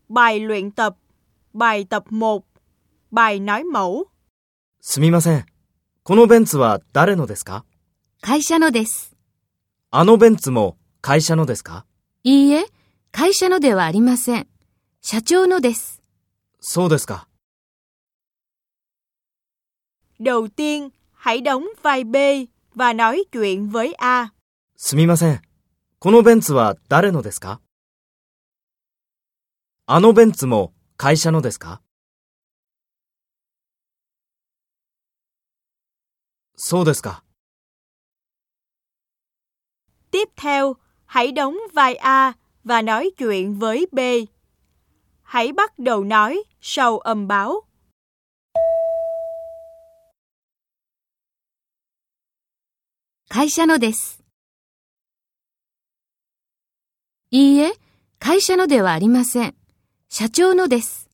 bài luyện tập, bài tập 1, bài nói mẫu. すみません。このベンツは誰のですか？ 会社のです。 あのベンツも会社のですか？ いいえ、会社のではありません。社長のです。 そうですか。 Đầu tiên, hãy đóng vai B và nói chuyện với A. すみません。このベンツは誰のですか？あのベンツも会社のですか？そうですか。 Tiếp theo, hãy đóng vai A và nói chuyện với B. Hãy bắt đầu nói sau âm báo. 会社のです。いいえ、会社のではありません。社長のです。